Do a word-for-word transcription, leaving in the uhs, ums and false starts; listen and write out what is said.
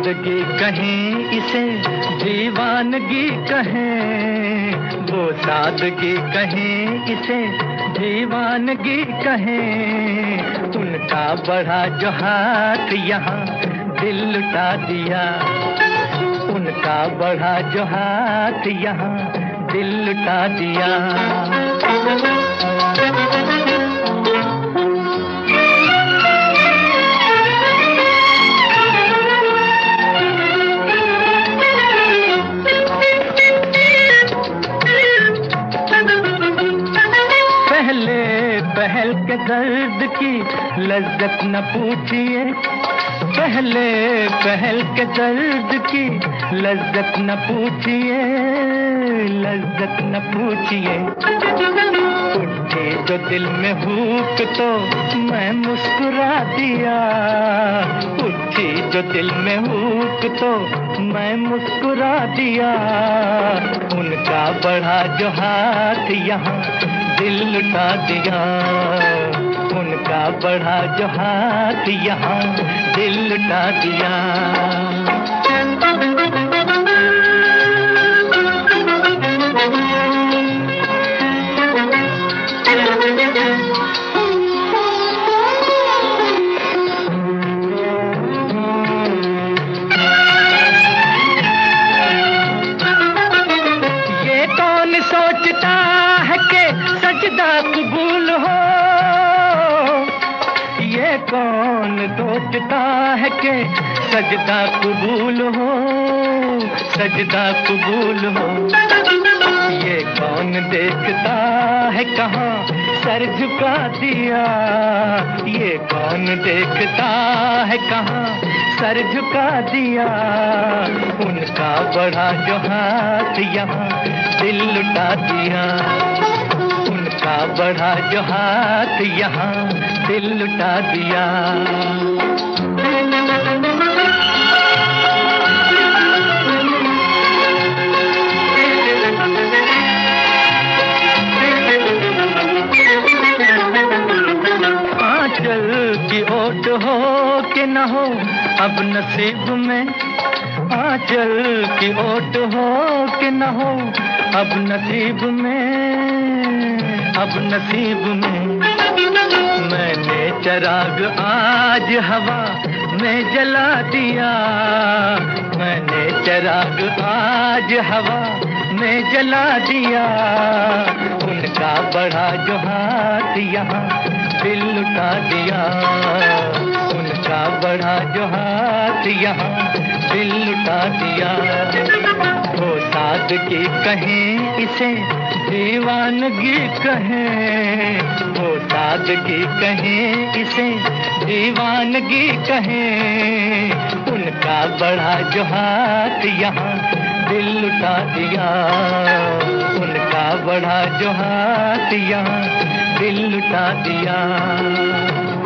सादगी कहें इसे दीवानगी कहें, वो सादगी कहें इसे दीवानगी कहें। उनका बढ़ा जो हाथ यहाँ दिल लुटा दिया, उनका बढ़ा जो हाथ यहाँ दिल लुटा दिया। पहल के दर्द की लज्जत न पूछिए, पहले पहल के दर्द की लज्जत न पूछिए, लज्जत न पूछिए। उठे जो दिल में भूख तो मैं मुस्कुरा दिया, उठी जो दिल में भूख तो मैं मुस्कुरा दिया। उनका बढ़ा जो हाथ यहाँ दिल लुटा दिया, उनका बढ़ा जो हाथ यहाँ दिल लुटा दिया। ये कौन सोचता है कि सजदा कबूल हो, ये कौन सोचता है कि सजदा कबूल हो, सजदा कबूल हो। ये कौन देखता है कहाँ सर झुका दिया, ये कौन देखता है कहाँ सर झुका दिया। उनका बढ़ा जो हाथ यहाँ दिल लुटा दिया, उनका बढ़ा जो हाथ यहाँ दिल लुटा दिया। आंचल की ओट हो कि न हो अब नसीब में, आंचल की ओट हो कि न हो अब नसीब में, अब नसीब में। मैंने चराग आज हवा में जला दिया, मैंने चराग आज हवा में जला दिया। उनका बढ़ा जो हाथ यहाँ दिल लुटा दिया, उनका बढ़ा जो हाथ यहाँ दिल लुटा दिया। वो सादगी कहें इसे दीवानगी कहें, वो सादगी कहें इसे दीवानगी कहें। उनका बढ़ा जो हाथ यहाँ दिल लुटा दिया, उनका बढ़ा जो हाथ यहाँ दिल लुटा दिया।